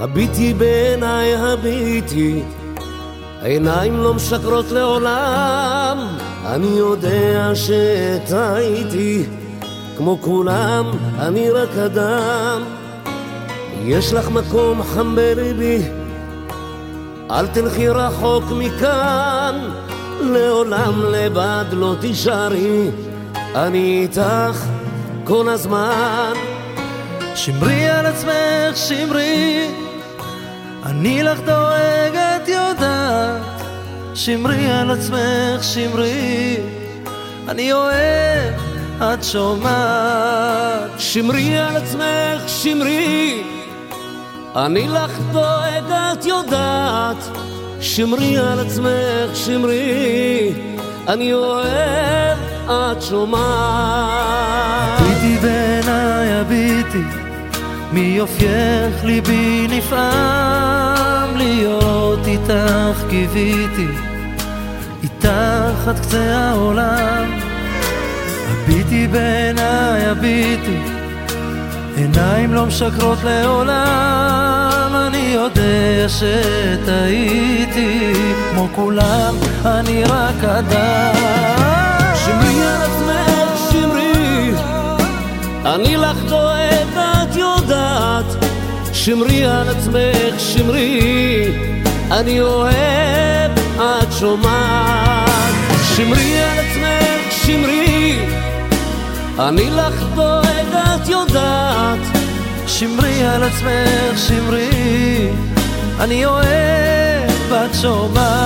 הביטי בעיניי, הביטי, העיניים לא משקרות לעולם. אני יודע שטעיתי, כמו כולם אני רק אדם. יש לך מקום חם בליבי, אל תלכי רחוק מכאן, לעולם לבד לא תישארי, אני איתך כל הזמן. שמרי על עצמך, שמרי, אני לך דואגת יודעת. שמרי על עצמך, שמרי, אני אוהב, את שומעת. שמרי על עצמך, שמרי, אני לך דואגת יודעת. שמרי על עצמך, שמרי, אני אוהב, את שומעת. הביטי בעיניי, הביטי, מיופייך ליבי נפעם, להיות איתך קיוויתי, איתך עד קצה העולם. הביטי בעיניי, הביטי, עיניים לא משקרות לעולם. אני יודע שטעיתי, כמו כולם אני רק אדם. שמרי על עצמך, שמרי, אני לך דואגת יודעת. שמרי על עצמך, שמרי, אני אוהב, את שומעת. שמרי על עצמך, שמרי, אני לך דואגת יודעת. שמרי על עצמך, שמרי, אני אוהב, את שומעת.